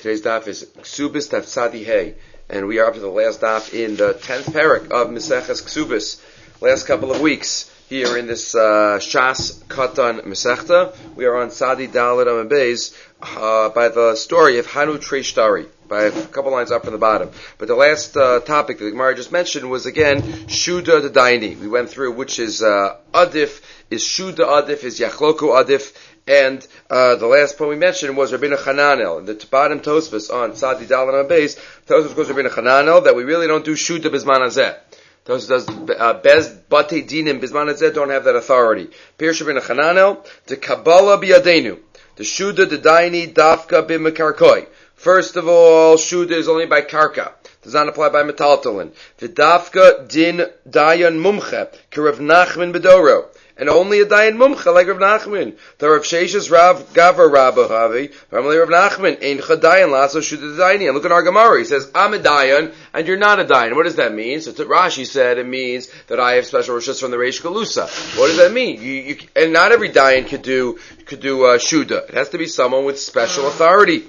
Today's daf is Ksubis Daf Tzadi Hey, and we are up to the last daf in the 10th parak of Meseches Ksubis. Last couple of weeks here in this Shas Katan Mesechta, we are on Tzadi Dalet Amud Beis by the story of Hanu Treishtari, by a couple lines up from the bottom. But the last topic that the Gemara just mentioned was again Shuda the Daini. We went through which is Adif, is Shuda Adif, is Yachloku Adif. And the last point we mentioned was Rabbeinu Hananel. In the bottom Tosfos on Tzadi Dalet Amud Beis, Tosfos goes Rabbeinu Hananel that we really don't do Shuda Bizman Hazeh. Tosfos does Bez Bate Dinim Bizman Hazeh don't have that authority. Pirush Rabbeinu Hananel, the Kabbalah Biyadenu, the Shuda the Daini Dafka B'Mekarkoi. First of all, Shuda is only by Karka. Does not apply by Metaltalin. V'Dafka Din Dayan Mumche K'Rav Nachman Bedoro. And only a Dayan Mumcha like Rav Nachman. The Rav Sheshes Rav Gavar Rabba Havi. Normally Rav Nachman Ein Chadayan Lasso Shuda Dayani. And look at our Gemara. He says I'm a Dayan and you're not a Dayan. What does that mean? So Rashi said it means that I have special rishus from the Reish Galusa. What does that mean? And not every Dayan could do Shuda. It has to be someone with special authority.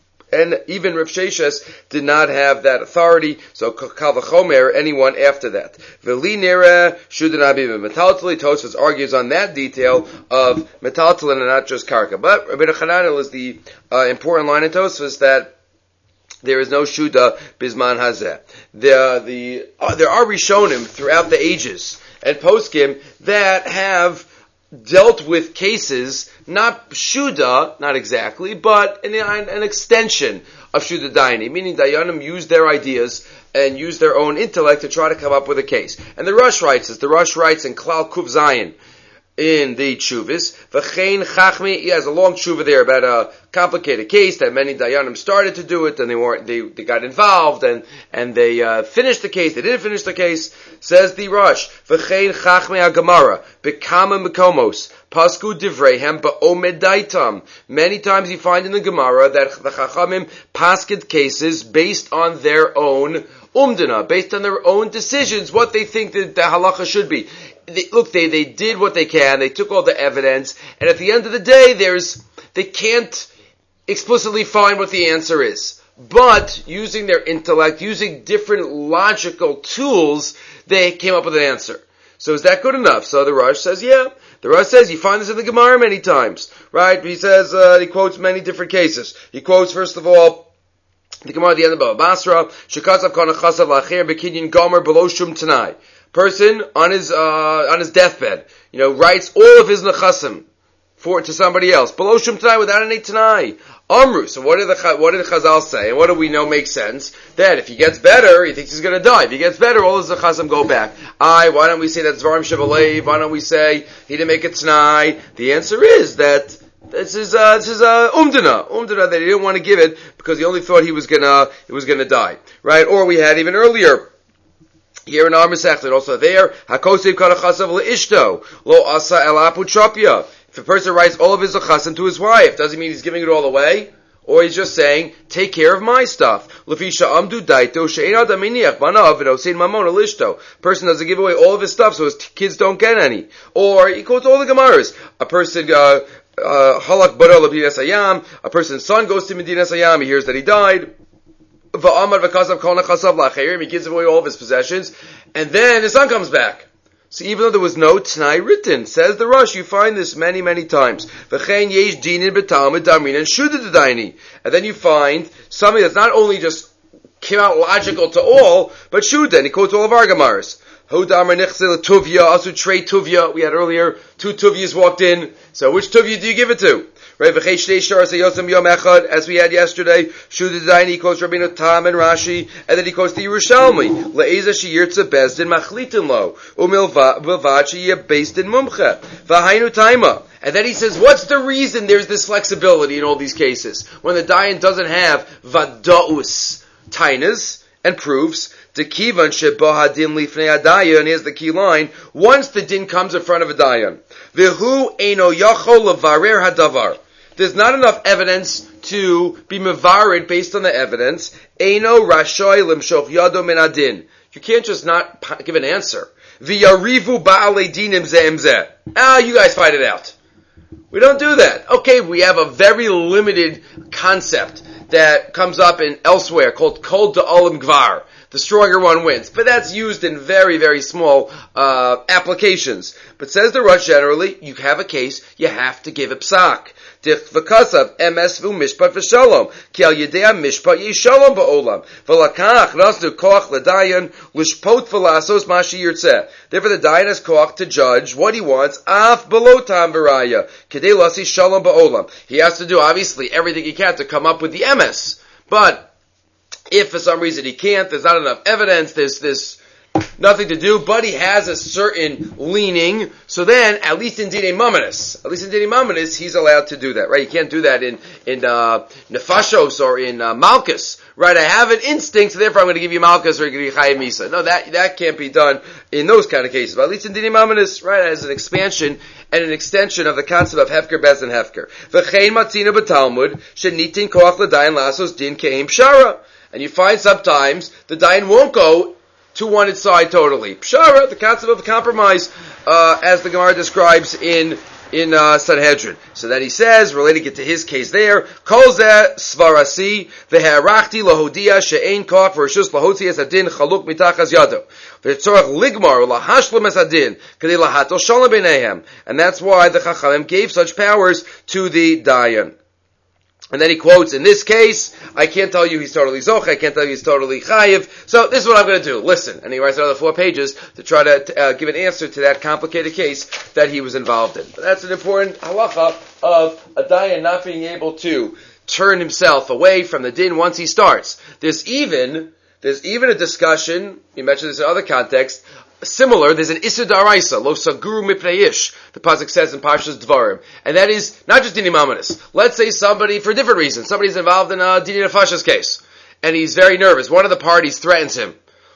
And even Rav Sheshes did not have that authority, so Kal V'chomer, anyone after that. V'li nera shudanabi metaltali. Tosfos argues on that detail of metaltalin and not just karka. But Rabbeinu Hananel is the important line in Tosfos that there is no shuda bisman hazeh. There are rishonim throughout the ages and poskim that have dealt with cases, not Shuda, not exactly, but an extension of Shuda Daini, meaning Dayanim use their ideas and use their own intellect to try to come up with a case. And the Rosh writes in Klal Kuv Zayin, in the Tshuvis, V'chein Chachmi, he has a long tshuva there about a complicated case that many Dayanim started to do it, and they got involved, and they finished the case, they didn't finish the case. Says the Rosh, V'chein Chachmi HaGemara, B'kama Mekomos, Pasku Divreihem Ba'omedaitam. Many times you find in the Gemara that the Chachamim pasked cases based on their own umdana, based on their own decisions, what they think that the halacha should be. They did what they can, they took all the evidence, and at the end of the day, they can't explicitly find what the answer is. But, using their intellect, using different logical tools, they came up with an answer. So is that good enough? So the Rosh says, yeah. The Rosh says, you find this in the Gemara many times, right? He says, he quotes many different cases. He quotes, first of all, the Gemara at the end of Baba Basra, Shekasav kana chasav la'acher b'kinyin gomer below shum tanai. Person on his deathbed, writes all of his nechasim to somebody else below shum tanai without any tanai. Amru. So what did the Chazal say? And what do we know makes sense? That if he gets better, he thinks he's going to die. If he gets better, all his nechasim go back. Why don't we say that's Zvarim Shevalev? Why don't we say he didn't make a tanai? The answer is that this is umdana that he didn't want to give it because he only thought he was gonna die, right? Or we had even earlier here in our Masechta, also there, Hakosev Karachasav leishto lo asa elapu chapya. If a person writes all of his zachasim to his wife, does it mean he's giving it all away? Or he's just saying, take care of my stuff. Lefisha amdu daito she'ena daminiach banav v'nosein mamon elishto. Person doesn't give away all of his stuff so his kids don't get any. Or he quotes all the Gemaras. A person halak bara l'Medinas Hayam. A person's son goes to Medinas Hayam. He hears that he died. V'amar v'kasav kol nechasav la'acherim. He gives away all of his possessions, and then his son comes back. So even though there was no Tanai written, says the Rosh, you find this many, many times. V'chein yesh dinin b'talmud damrin and shuda d'daini. And then you find something that's not only just came out logical to all, but shuda. And he quotes all of our Gemaras. Hodamar nechzel tuvya asu trei tuvya. We had earlier 2 tuvyas walked in. So which tuvya do you give it to? Right, as we had yesterday, Shuda Daini, he quotes Rabbeinu Tam and Rashi, and then he quotes the Yerushalmi. Le'eza sheyirtza bezdin machlitin lo, umilvad sheyeh bezdin mumche, v'hainu taima. And then he says, what's the reason there's this flexibility in all these cases? When the Dayan doesn't have vada'us, tainas, and proofs, the kivan sheba hadin lifnei hadayan, and here's the key line, once the din comes in front of a Dayan, v'hu eino yachol levarer hadavar. There's not enough evidence to be mevarid based on the evidence. Eino rashoy limshoch yado min adin. You can't just not give an answer. V'yarivu ba'alei dinim ze'em zeh. You guys fight it out. We don't do that. Okay, we have a very limited concept that comes up in elsewhere called Kol Da'olam Gvar. The stronger one wins. But that's used in very, very small applications. But says the Rosh, generally, you have a case, you have to give a psak. V'kasav emes v'mishpat v'shalom ki al yedei mishpat yishalom ba'olam v'lakach nasnu koach l'dayan l'shpot v'lasos mashi yirtzeh. Therefore, the dayan has koach to judge what he wants af below tam v'raya kedei lasi shalom ba'olam. He has to do obviously everything he can to come up with the emes, but if for some reason he can't, there's not enough evidence, there's nothing to do, but he has a certain leaning, so then, at least in Dinei Mamonis, he's allowed to do that, right? You can't do that in Nefashos or in Malchus, right? I have an instinct, so therefore I'm going to give you Malchus or I'm going to give you Chayim Misa. No, that can't be done in those kind of cases, but at least in Dinei Mamonis, right, as an expansion and an extension of the concept of Hefker, Bez, and Hefker. V'chein matzina b'Talmud, shenitin koach l'dayan lasos din ke'im pshara. And you find sometimes the dayan won't go to one side totally. Pshara, the concept of compromise, as the Gemara describes in Sanhedrin. So that he says, relating it to his case there, Kol zeh svarasi v'herachti lahodia she'ein koach v'rishus lahotzi es adin chaluk mitachas yado v'tzorach ligmar lahashlam es adin kedei lahato shalom b'neihem. And that's why the Chachamim gave such powers to the dayan. And then he quotes, in this case, I can't tell you he's totally zoch, I can't tell you he's totally chayiv, so this is what I'm going to do. Listen. And he writes another 4 pages to try to give an answer to that complicated case that he was involved in. But that's an important halacha of a dayan not being able to turn himself away from the din once he starts. There's even a discussion, you mentioned this in other contexts, similar, there's an Issa Daraisa, Lo Saguru Mipnei Ish, the Pasuk says in Parshas Dvarim. And that is not just Dinei Mamonis. Let's say somebody, for different reasons, somebody's involved in a Dinei Nefashos case, and he's very nervous. One of the parties threatens him.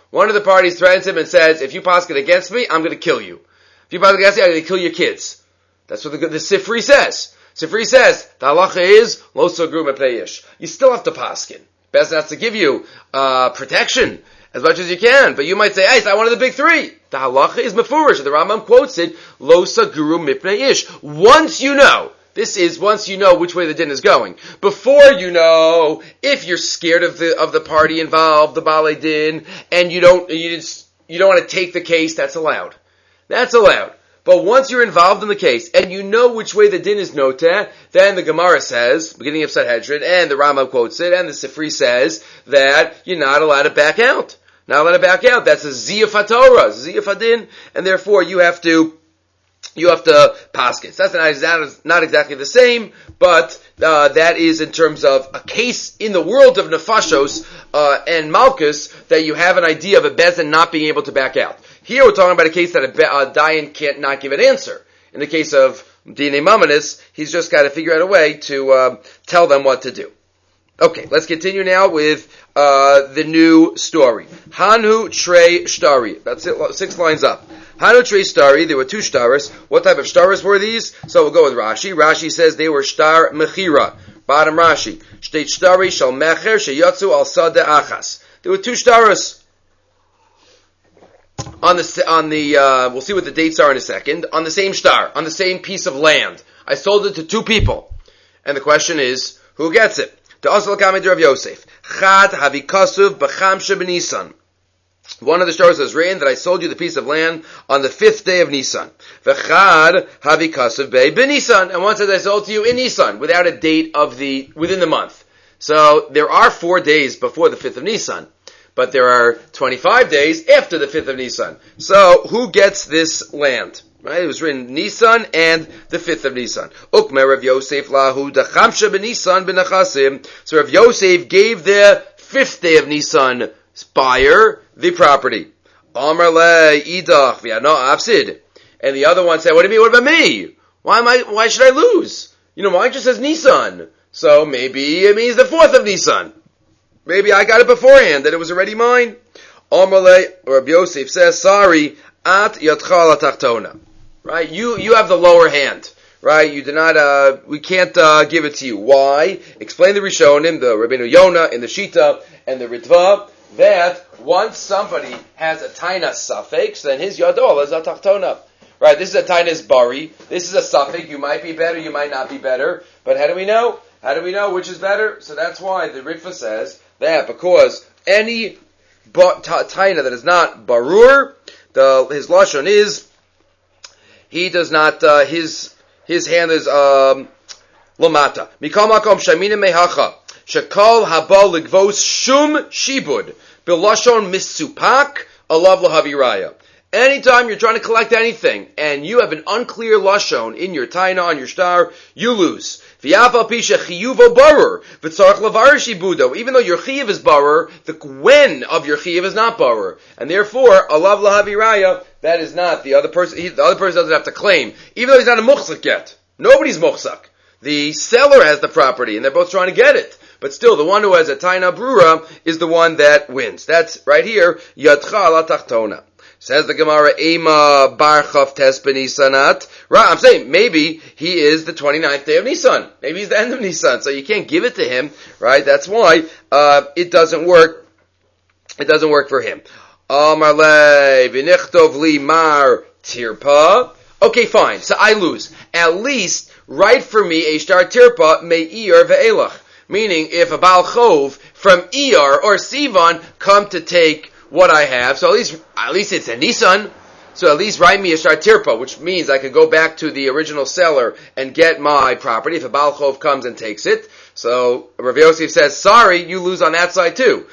And says, if you paskin against me, I'm going to kill you. If you paskin against me, I'm going to kill your kids. That's what the Sifri says. Sifri says, the halacha is, Lo Saguru Mipnei Ish. You still have to paskin. Best has to give you protection as much as you can, but you might say, hey, it's not one of the big 3. The halacha is mefurish. The Rambam quotes it, Lo Saguru Mipnei Ish. Once you know which way the din is going. Before you know, if you're scared of the party involved, the Balei Din, and you don't want to take the case, that's allowed. But once you're involved in the case, and you know which way the din is noteh, then the Gemara says, beginning of Sanhedrin, and the Rambam quotes it, and the Sifri says, that you're not allowed to back out. That's a ziyaf haTorah, ziyaf hadin, and therefore you have to paskin. That's not exactly the same, but that is in terms of a case in the world of Nefashos and Malchus that you have an idea of a bezin not being able to back out. Here we're talking about a case that a dayan can't not give an answer. In the case of Dinei Mamonis, he's just got to figure out a way to tell them what to do. Okay, let's continue now with the new story. Hanu Trei Shtari. That's it, 6 lines up. Hanu Trei Shtari, there were 2 shtaras. What type of shtaras were these? So we'll go with Rashi. Rashi says they were shtar mechira. Bottom Rashi. Shtei Shtari shal mecher sheyatzu al sadeh achas. There were 2 shtaras. On the we'll see what the dates are in a second. On the same shtar, on the same piece of land. I sold it to 2 people. And the question is, who gets it? The Asal Kamid Rav Yosef. Chad havikasuv b'chamshe b'Nisan. One of the shtaros has written that I sold you the piece of land on the 5th day of Nisan. V'chad havikasuv b'Nisan. And one says I sold to you in Nisan, without a date within the month. So there are 4 days before the 5th of Nisan. But there are 25 days after the 5th of Nisan. So who gets this land? Right? It was written Nisan and the 5th of Nisan. Ukmer Rav Yosef lahu dachamsha b'Nisan b'nechasim. So Rav Yosef gave the 5th day of Nisan buyer the property. Amar le idach v'yano afsid. And the other one said, what do you mean? What about me? Why should I lose? Mine just says Nisan. So maybe it means the 4th of Nisan. Maybe I got it beforehand, that it was already mine. Amar le, Rabbi Yosef says, sorry, at yatcha tachtona. Right? You have the lower hand. Right? You do not, we can't give it to you. Why? Explain the Rishonim, the Rabbeinu Yonah, in the Shita, and the Ritva, that once somebody has a tainas suffix, then his yadol is a tachtona. Right? This is a tainas bari. This is a suffix. You might be better, you might not be better. But how do we know? How do we know which is better? So that's why the Ritva says that because any taina that is not barur, his lashon is he does not his hand is lamata. Mikol makom shamina mehacha shekol haba ligvos shum shibud bilashon misupak alav lahaviraya. Anytime you're trying to collect anything and you have an unclear lashon in your taina on your star, you lose. Even though your chiyuv is barer, the when of your chiyuv is not barer, and therefore alav lahaviraya. That is not the other person. The other person doesn't have to claim, even though he's not a muchzak yet. Nobody's muchzak. The seller has the property, and they're both trying to get it. But still, the one who has a taina brura is the one that wins. That's right here. Yadcha ala tachtona. Says the Gemara, Ema bar chavtes b'Nisanat. Right, I'm saying maybe he is the 29th day of Nisan. Maybe he's the end of Nisan, so you can't give it to him, right? That's why it doesn't work. It doesn't work for him. Amarle v'nichtov li mar tirpa. Okay, fine. So I lose. At least write for me a star tirpa me'ir ve'elach. Meaning, if a Baal Chov from Iyar or Sivan come to take what I have, so at least it's a Nisan, so at least write me a Shtar Tirpa, which means I could go back to the original seller and get my property if a Baal Chov comes and takes it. So Rav Yosef says, sorry, you lose on that side too.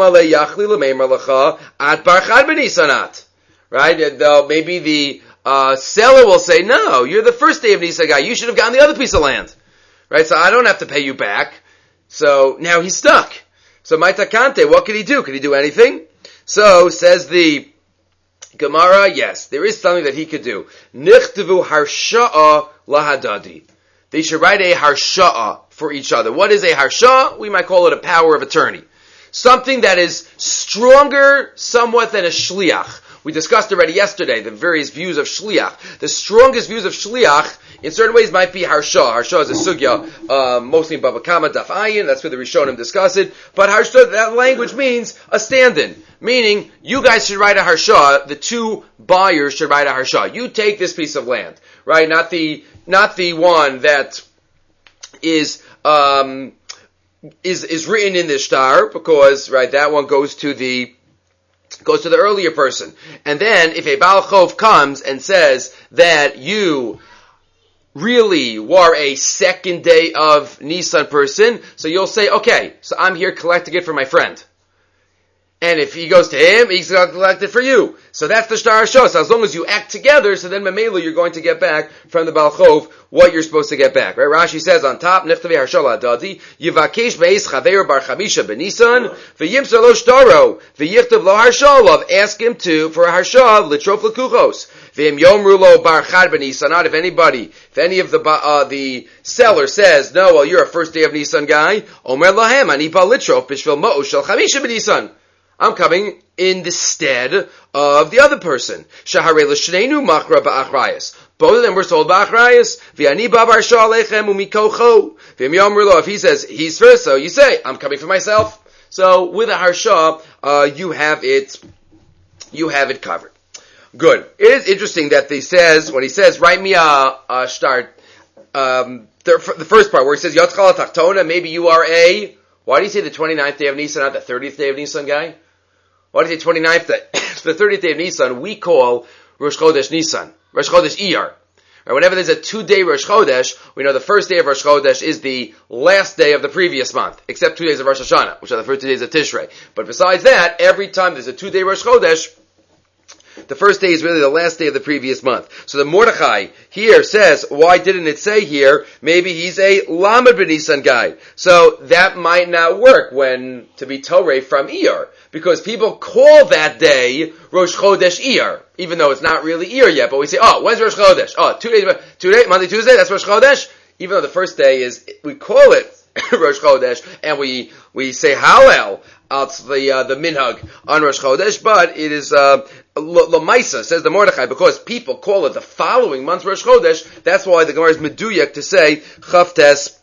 Right? Though maybe the seller will say, no, you're the first day of Nisan guy, you should have gotten the other piece of land. Right? So I don't have to pay you back. So now he's stuck. So Maitakante, what could he do? Could he do anything? So, says the Gemara, yes, there is something that he could do. Nichtavu harsha'a lahadadi. They should write a harsha'a for each other. What is a harsha'a? We might call it a power of attorney. Something that is stronger somewhat than a shliach. We discussed already yesterday the various views of shliach. The strongest views of shliach, in certain ways, might be harsha. Harsha is a sugya, mostly in Bava Kama, Daf Ayin. That's where the Rishonim discuss it. But harsha, that language means a stand-in. Meaning, you guys should write a harsha. The two buyers should write a harsha. You take this piece of land, right? Not the one that is written in the shtar, because right, that one goes to the earlier person. And then, if a Baal Chov comes and says that you really were a second day of Nisan person, so you'll say, okay, so I'm here collecting it for my friend. And if he goes to him, he's going to collect it for you. So that's the Shtar Harsha. So as long as you act together, so then Mamela, you're going to get back from the Baal Chov what you're supposed to get back. Right? Rashi says on top, Niftavi Harsha La'adadi, Yivakesh Beis Chaver Bar Chamisha B'Nisan, V'yimser Lo Shtaro, V'yichtav Lo Harsha Lov, ask him for a Harsha, Litrof L'Kuchos. V'yim Yomru Lo Bar Chad B'Nisan, not if any of the seller says, no, well, you're a first day of Nisan guy, Omer Lahem, Ani Pa Litrof, B'Shvil Mo'o Shel Chamisha B'Nisan. I'm coming in the stead of the other person. Shaharei l'shnenu machra ba'achrayas. Both of them were sold ba'achrayas. V'ani ba'bar sha'alechem umikocho. V'im yomru lo. If he says he's first, so you say, I'm coming for myself. So with a harsha, you have it covered. Good. It is interesting that when he says, write me a start, the first part where he says, Yotzchala tachtona, maybe you are why do you say the 29th day of Nisan, not the 30th day of Nisan guy? Why do you say 29th day? The 30th day of Nisan, we call Rosh Chodesh Nisan, Rosh Chodesh Iyar. Right, whenever there's a 2-day Rosh Chodesh, we know the first day of Rosh Chodesh is the last day of the previous month, except 2 days of Rosh Hashanah, which are the first 2 days of Tishrei. But besides that, every time there's a 2-day Rosh Chodesh, the first day is really the last day of the previous month. So the Mordechai here says, why didn't it say here, maybe he's a Lamed B'Nisan guy. So that might not work to be Torah from Iyar. Because people call that day Rosh Chodesh Iyar, even though it's not really Iyar yet. But we say, when's Rosh Chodesh? 2 days, Monday, Tuesday, that's Rosh Chodesh. Even though the first day we call it Rosh Chodesh, and we say Hallel out the minhag on Rosh Chodesh, but it is Lamaisa, says the Mordechai, because people call it the following month Rosh Chodesh. That's why the Gemara is meduyak to say Chavtes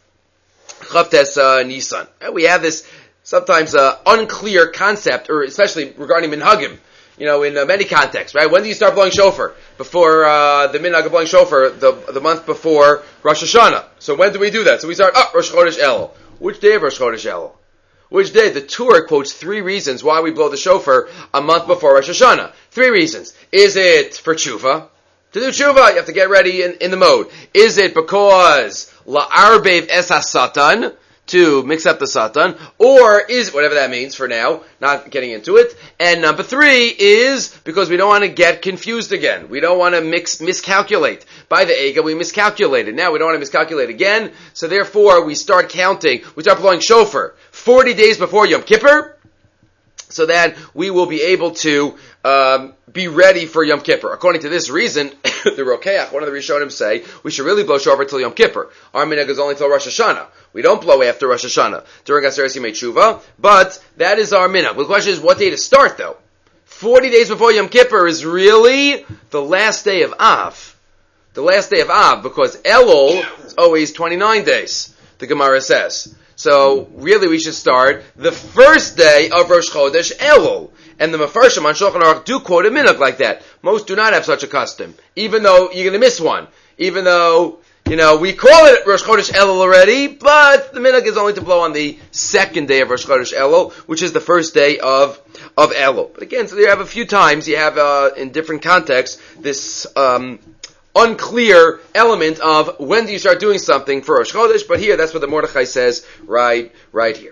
Nisan. And we have this sometimes unclear concept, or especially regarding minhagim. in many contexts, right? When do you start blowing shofar? Before the minhag of blowing shofar, the month before Rosh Hashanah. So when do we do that? So we start Rosh Chodesh Elul. Which day of Rosh Chodesh Elul? Which day? The Torah quotes 3 reasons why we blow the shofar a month before Rosh Hashanah. 3 reasons. Is it for tshuva? To do tshuva, you have to get ready in the mode. Is it because la'arbev es ha-satan, to mix up the satan, or is, whatever that means for now, not getting into it. And number 3 is because we don't want to get confused again. We don't want to miscalculate. By the Eiga, we miscalculated. Now we don't want to miscalculate again, so therefore we start blowing shofar 40 days before Yom Kippur, so that we will be able to be ready for Yom Kippur. According to this reason, the Rokeach, one of the Rishonim, say we should really blow shofar till Yom Kippur. Our minhag is only till Rosh Hashanah. We don't blow after Rosh Hashanah during Aseret Yimei Tshuva, but that is our minhag. The question is, what day to start, though? 40 days before Yom Kippur is really the last day of Av. The last day of Av, because Elul is always 29 days, the Gemara says. So, really we should start the first day of Rosh Chodesh Elul. And the Mefarshim on Shulchan Aruch do quote a minhag like that. Most do not have such a custom. Even though you're going to miss one. Even though, we call it Rosh Chodesh Elul already, but the minhag is only to blow on the second day of Rosh Chodesh Elul, which is the first day of Elul. But again, so you have a few times, you have, in different contexts, this, unclear element of when do you start doing something for Rosh Chodesh, but here, that's what the Mordechai says right here.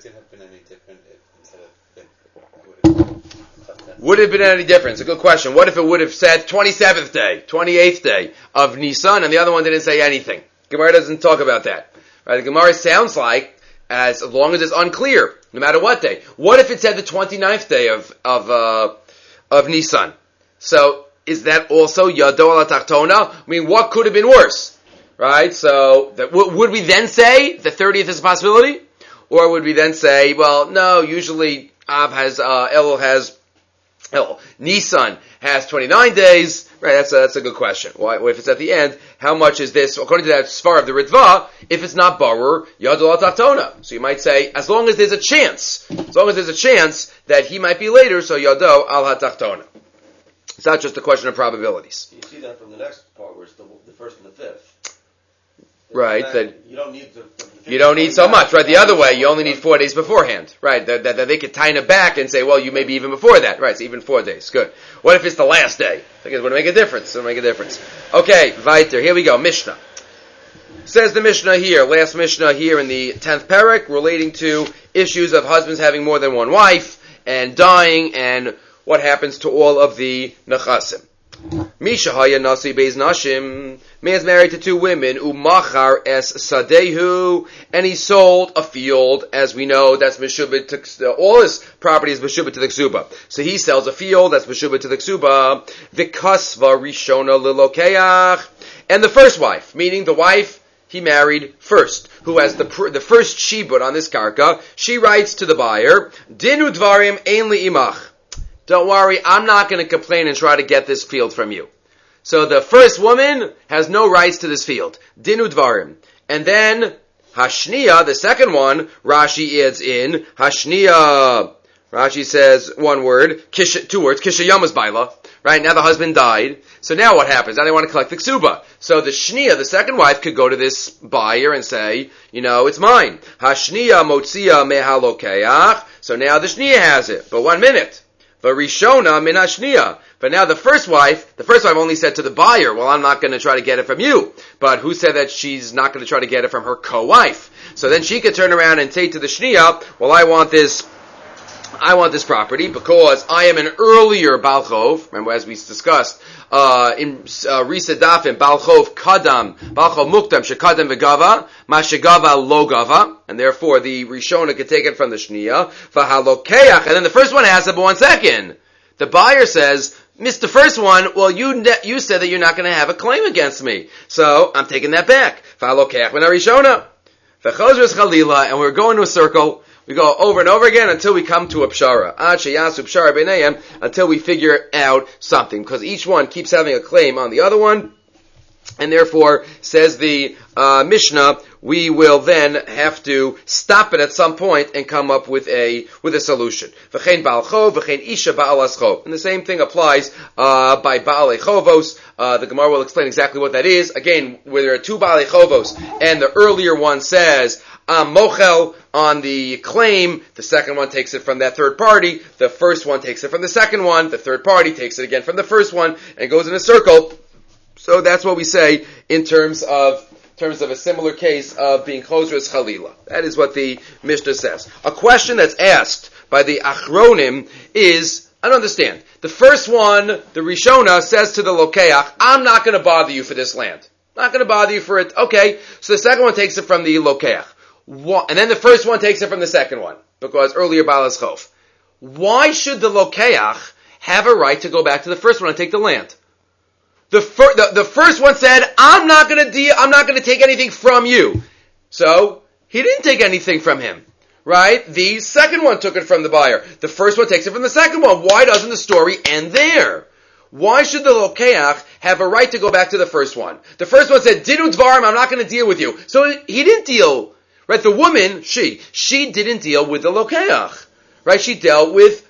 Would it have been any different? It's a good question. What if it would have said 27th day, 28th day of Nisan, and the other one didn't say anything? Gemara doesn't talk about that. Right? The Gemara sounds like, as long as it's unclear, no matter what day. What if it said the 29th day of Nisan? So, is that also Yado ala Tachtona? I mean, what could have been worse? Right? So, would we then say the 30th is a possibility? Or would we then say, well, no, usually Nisan has 29 days. Right, that's a good question. Why, if it's at the end, how much is this? According to that Sfar of the Ritva, if it's not Barur, Yado ala Tachtona. So you might say, as long as there's a chance that he might be later, so Yado ala Tachtona. It's not just a question of probabilities. You see that from the next part, where it's the first and the fifth. Right. That you don't need you don't need so much. Right. The other way, you only need 4 days beforehand. Right. That they could tie it back and say, well, you may be even before that. Right. So even 4 days. Good. What if it's the last day? I think it would make a difference. It would make a difference. Okay. Weiter. Here we go. Mishnah. Says the Mishnah here, last Mishnah here in the 10th parak, relating to issues of husbands having more than one wife and dying and what happens to all of the nechasim. Misha haya nasi beis nashim. Man is married to 2 women. Umachar es sadehu, and he sold a field. As we know, that's meshubit to all his property is meshubit to the ksuba. So he sells a field that's meshubit to the ksuba. Vikasva rishona lilokeach, and the first wife, meaning the wife he married first, who has the first shibud on this karka. She writes to the buyer, Dinu dvarim ein li imach. Don't worry, I'm not going to complain and try to get this field from you. So the first woman has no rights to this field. Dinu dvarim. And then, Hashniya, the second one, Rashi adds in, Hashniya. Rashi says 1 word, 2 words, Kisha Yamas Baila. Right, now the husband died. So now what happens? Now they want to collect the ksuba. So the shniya, the second wife, could go to this buyer and say, it's mine. Hashniya motzia mehalokeach. So now the shniya has it. But 1 minute. Varishona min hashniya. But now the first wife only said to the buyer, well, I'm not going to try to get it from you. But who said that she's not going to try to get it from her co-wife? So then she could turn around and say to the shniya, well, I want this property because I am an earlier Balchov. Remember, as we discussed, in Risa Dafim, Balchov Mukdam, Shekadam V'Gava, Mashegava Lo Gava, and therefore the Rishona could take it from the Shniya, V'Halokeach, and then the first one has it, but 1 second. The buyer says, Mr. First one, well, you said that you're not going to have a claim against me, so I'm taking that back. V'Halokeach V'Na Rishona, V'Chozres Chalila, and we're going to a circle. We go over and over again until we come to a pshara. Until we figure out something. Because each one keeps having a claim on the other one. And therefore, says the Mishnah, we will then have to stop it at some point and come up with a solution. V'chein Baal Chov, v'chein Isha Ba'alas Chov. And the same thing applies by Ba'alei Chovos. The Gemara will explain exactly what that is. Again, where there are two Ba'alei Chovos, and the earlier one says, Mochel on the claim, the second one takes it from that third party, the first one takes it from the second one, the third party takes it again from the first one, and it goes in a circle. So that's what we say in terms of a similar case of being chosres chalila. That is what the Mishnah says. A question that's asked by the Achronim is, I don't understand. The first one, the Rishona, says to the Lokeach, I'm not going to bother you for this land. Not going to bother you for it. Okay, so the second one takes it from the Lokeach. And then the first one takes it from the second one, because earlier Ba'alas Chov. Why should the Lokeach have a right to go back to the first one and take the land? The first one said, I'm not going to take anything from you. So, he didn't take anything from him. Right? The second one took it from the buyer. The first one takes it from the second one. Why doesn't the story end there? Why should the Lokeach have a right to go back to the first one? The first one said, Dinu Dvarim, I'm not going to deal with you. So he didn't deal. Right? The woman, she didn't deal with the Lokeach. Right? She dealt with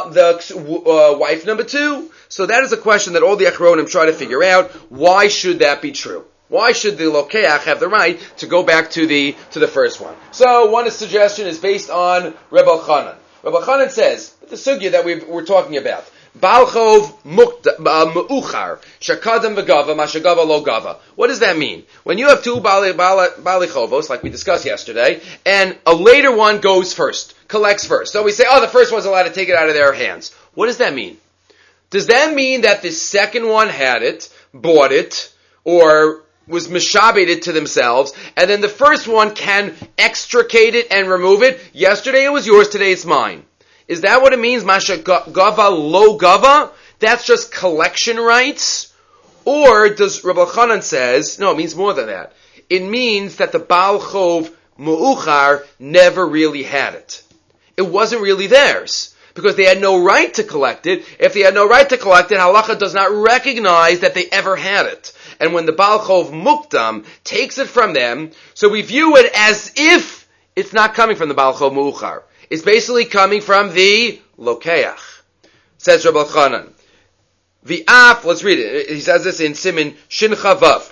the wife number two. So that is a question that all the Achronim try to figure out. Why should that be true? Why should the Lokeach have the right to go back to the first one? So one suggestion is based on Reb Elchanan. Reb Elchanan says, the sugya that we're talking about, Baal Chov Me'uchar, Shakadam V'Gava, Mashagava Lo Gava. What does that mean? When you have two Baalei Chovos, like we discussed yesterday, and a later one goes first, collects first. So we say, the first one's allowed to take it out of their hands. What does that mean? Does that mean that the second one had it, bought it, or was mishabeted to themselves, and then the first one can extricate it and remove it? Yesterday it was yours, today it's mine. Is that what it means? Masha gava lo gava? That's just collection rights? Or does Rabbi Chanan says, no, it means more than that. It means that the Baal Chov Mu'uchar never really had it. It wasn't really theirs. Because they had no right to collect it. If they had no right to collect it, halacha does not recognize that they ever had it. And when the Baal Chov Mukdam takes it from them, so we view it as if it's not coming from the Baal Chov Mu'uchar. It's basically coming from the Lokeach. Says Rabbi Chanan. The Af, let's read it. He says this in Siman Shin Chavav.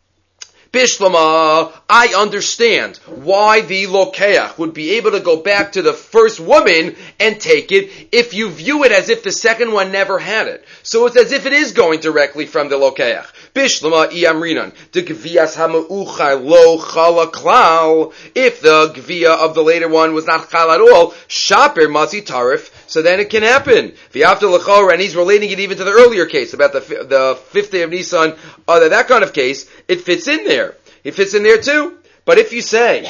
Bishlama, I understand why the Lokeach would be able to go back to the first woman and take it if you view it as if the second one never had it. So it's as if it is going directly from the Lokeach. Bishlama iamrinan, the gvias hamauchar lo chala klal. If the gvia of the later one was not chal at all, shaper mazi tarif, so then it can happen. V'after l'chor, and he's relating it even to the earlier case about the fifth day of Nisan, that kind of case, it fits in there. It fits in there too. But if you say,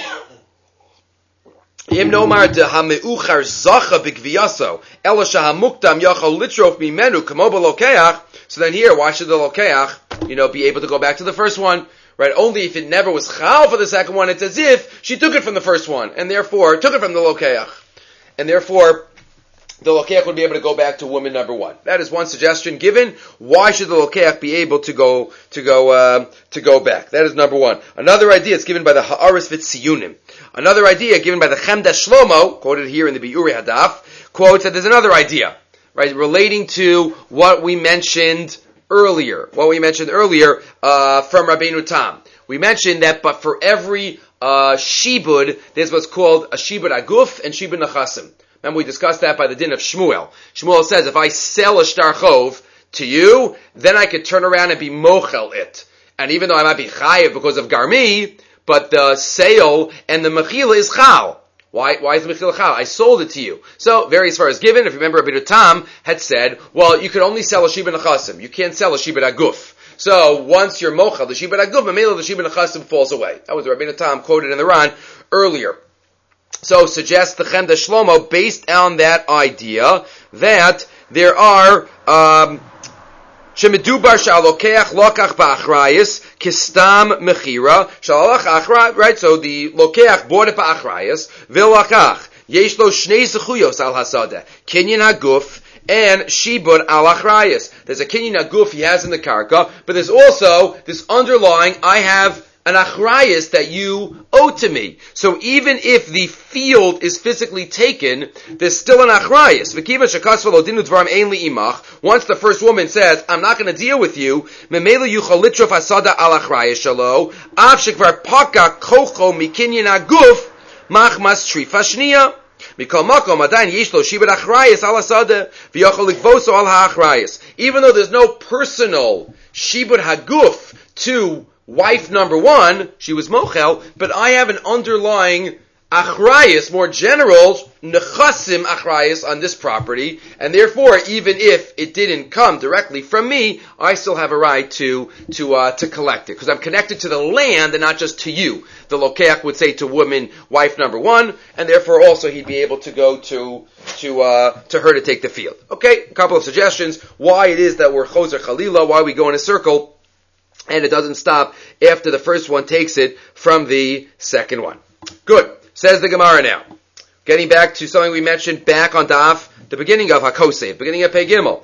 Im nomar de hameuchar zacha b'gviyaso, ela shahamuktam yachol litrof mimenu kamo b'lokeach. So then here, why should the lokeach, be able to go back to the first one? Right? Only if it never was chal for the second one, it's as if she took it from the first one, and therefore took it from the lokeach, and therefore the lokeach would be able to go back to woman number one. That is one suggestion given. Why should the lokeach be able to go back? That is number one. Another idea is given by the Ha'aris V'Tziyunim. Another idea given by the Chemda Shlomo, quoted here in the Bi'uri Hadaf, quotes that there's another idea, right, relating to what we mentioned earlier. From Rabbeinu Tam. We mentioned that, but for every shibud, there's what's called a shibud aguf and shibud nachasim. Remember, we discussed that by the din of Shmuel. Shmuel says, if I sell a shtar chov to you, then I could turn around and be mochel it. And even though I might be chayiv because of garmi, but the sale and the mechila is chal. Why is the mechila chal? I sold it to you. So, various far as given, if you remember, Rabbi Tam had said, well, you could only sell a shibud nachasim. You can't sell a shibud aguf. So, once you're mochel, the shibud aguf, mamela, the shibud nachasim falls away. That was Rabbi Tam quoted in the Ran earlier. So suggests the Chemda Shlomo, based on that idea, that there are Shemidubar Shalokeach Lokach Ba'achrayis Kistam Mechira Shalach Achra. Right, so the Lokeach bought it Ba'achrayis Vilakach Yeshlo Shnei Zechuyos Al Hasada Kinyan Haguf and Shibud Al Achrayis. There's a Kinyan Haguf he has in the Karka, but there's also this underlying, I have an achrayus that you owe to me. So even if the field is physically taken, there's still an achrayus. Once the first woman says, I'm not going to deal with you, memela yuchal litrof asada al achrayus shalo, av shekvar paka kocho mikinyan aguf, machmas trifa shniya. Mikol makom adayin yishlo shibud achrayus al asada, v'yochal likvoso al ha'achrayus. Even though there's no personal shibud haguf to wife number one, she was mochel, but I have an underlying achrayus, more general, nechasim achrayus on this property, and therefore, even if it didn't come directly from me, I still have a right to collect it, because I'm connected to the land and not just to you. The lokeach would say to woman, wife number one, and therefore also he'd be able to go to her to take the field. Okay, a couple of suggestions why it is that we're choser chalila, why we go in a circle, and it doesn't stop after the first one takes it from the second one. Good. Says the Gemara now. Getting back to something we mentioned back on Daf, the beginning of HaKosef, beginning of Pei Gimel.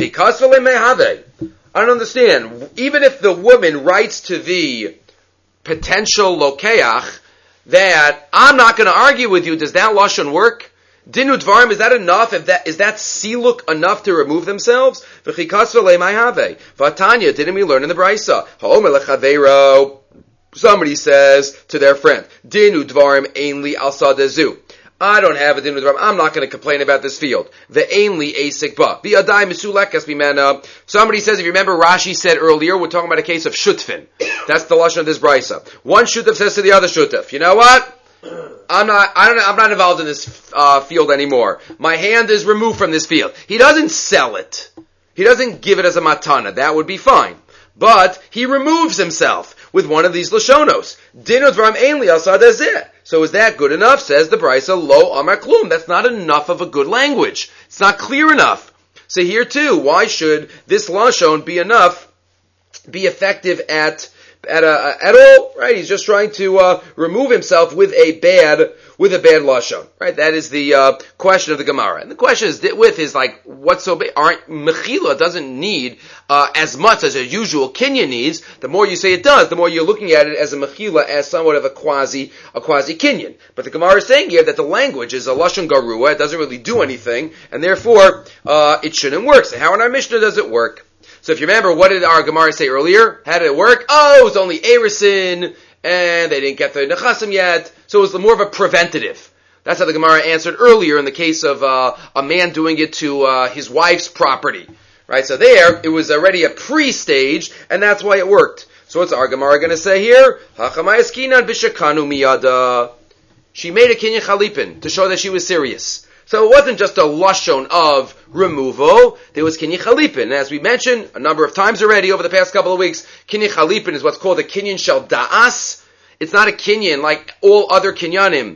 I don't understand. Even if the woman writes to the potential lokeach that I'm not going to argue with you, does that lashon work? Dinu dvarim, is that enough? Is that siluk enough to remove themselves? Vatanya, didn't we learn in the Brisa? Somebody says to their friend, Dinu dvarim ainli al sadazu. I don't have a dinu dvarim. I'm not going to complain about this field. The ainli asik ba. Bi'adai misulekas bimena. Somebody says, if you remember, Rashi said earlier, we're talking about a case of shutfin. That's the lashon of this Brisa. One shutaf says to the other shutaf, you know what? I'm not involved in this field anymore. My hand is removed from this field. He doesn't sell it. He doesn't give it as a matana. That would be fine. But he removes himself with one of these lashonos. Dinu dvarim ainli al sadazeh. So is that good enough? Says the Brisa, lo amar klum. That's not enough of a good language. It's not clear enough. So here too, why should this lashon be effective at all? Right? He's just trying to remove himself with a bad lashon. Right? That is the question of the Gemara. And the question is like, what's so big? Mechila doesn't need as much as a usual kinyan needs. The more you say it does, the more you're looking at it as a mechila, as somewhat of a quasi kinyan. But the Gemara is saying here that the language is a lashon garua. It doesn't really do anything, and therefore it shouldn't work. So how in our Mishnah does it work? So if you remember, what did our Gemara say earlier? How did it work? Oh, it was only Erisin, and they didn't get the Nechasim yet, so it was more of a preventative. That's how the Gemara answered earlier in the case of a man doing it to his wife's property. Right, so there, it was already a pre-stage, and that's why it worked. So what's our Gemara going to say here? Hachamayaskinan b'shekanu miyada. She made a kinyan chalipin to show that she was serious. So it wasn't just a lashon of removal, there was kinyan chalipin. And as we mentioned a number of times already over the past couple of weeks, kinyan chalipin is what's called a kinyan shel da'as. It's not a kinyan like all other kinyanim.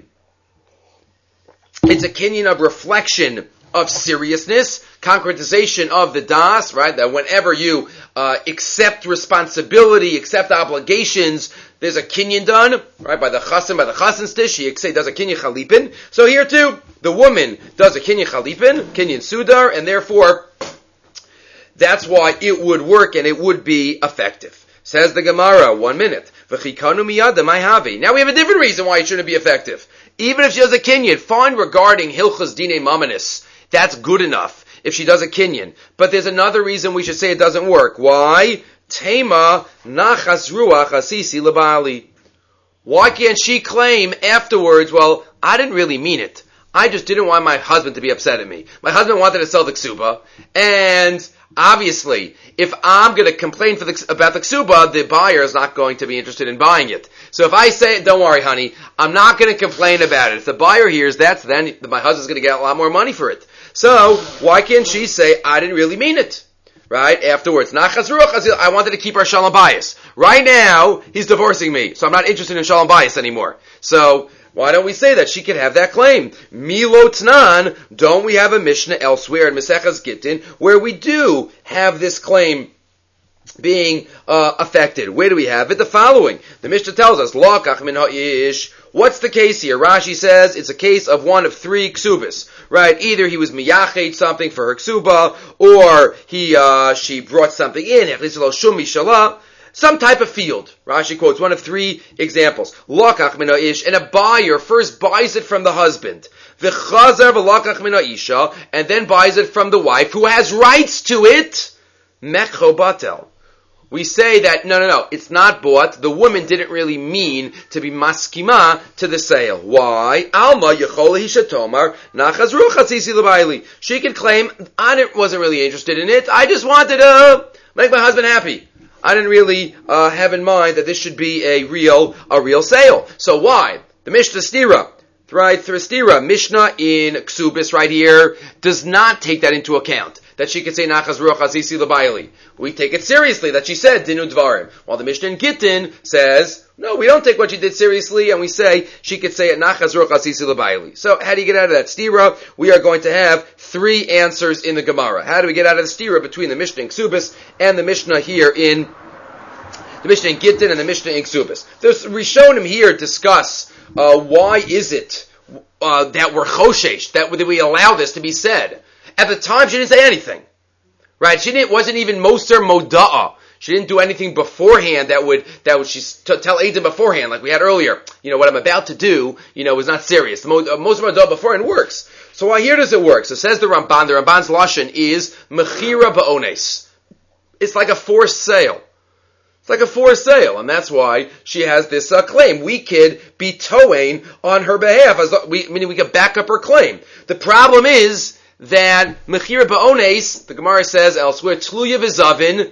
It's a kinyan of reflection of seriousness, concretization of the das, right? That whenever you accept responsibility, accept obligations, there's a kinyan done, right? By the chassan stish, she does a kinyan chalipin. So here too, the woman does a kinyan chalipin, kinyan sudar, and therefore, that's why it would work and it would be effective. Says the Gemara, 1 minute. Now we have a different reason why it shouldn't be effective. Even if she does a kinyan, fine regarding hilchas dine mamanis. That's good enough if she does a kinyan. But there's another reason we should say it doesn't work. Why? Tema nachas ruach asisi labali. Why can't she claim afterwards, well, I didn't really mean it. I just didn't want my husband to be upset at me. My husband wanted to sell the ksuba, and obviously, if I'm going to complain about the ksuba, the buyer is not going to be interested in buying it. So if I say, don't worry, honey, I'm not going to complain about it. If the buyer hears that, then my husband's going to get a lot more money for it. So, why can't she say, I didn't really mean it? Right? Afterwards, I wanted to keep our shalom bayis. Right now, he's divorcing me, so I'm not interested in shalom bayis anymore. So, why don't we say that she can have that claim? Milo Tnan, don't we have a Mishnah elsewhere in Maseches Gittin where we do have this claim being affected? Where do we have it? The following. The Mishnah tells us, Lokach min ha'ish. What's the case here? Rashi says it's a case of one of 3 ksubas. Right? Either he was miyachet something for her ksuba, or she brought something in. Some type of field. Rashi quotes one of three examples. Lokach min ha'ish, and a buyer first buys it from the husband. V'chazar v'lokach min ha'isha, and then buys it from the wife who has rights to it. Mekho batel. We say that, no, it's not bought. The woman didn't really mean to be maskima to the sale. Why? Alma yechol hishatomar nachaz ruchat sisi l'bayli. She could claim, I wasn't really interested in it. I just wanted to make my husband happy. I didn't really have in mind that this should be a real sale. So why? The Mishnah Stira, right? Through Stira, Mishnah in Ksubis right here does not take that into account. That she could say Nachas Ruach Azisi L'Bayli. We take it seriously that she said Dinu Dvarim. While the Mishnah in Gittin says, no, we don't take what she did seriously, and we say she could say it Nachas Ruach Azisi L'Bayli. So how do you get out of that stira? We are going to have three answers in the Gemara. How do we get out of the stira between the Mishnah in Ksubis and the Mishnah here in the Mishnah in Gittin and the Mishnah in Ksubis? There's Rishonim here discuss why is it that we're choshesh, that we allow this to be said. At the time, she didn't say anything, right? Wasn't even moser moda'ah. She didn't do anything beforehand that would tell Eidim beforehand, like we had earlier. What I'm about to do, was not serious. The moser moda'ah beforehand works. So why here does it work? So says the Ramban's lashon is mechira ba'ones. It's like a forced sale. It's like a forced sale, and that's why she has this claim. We could be towing on her behalf, meaning we could back up her claim. The problem is that mechira ba'ones, the Gemara says elsewhere, tluya v'zavin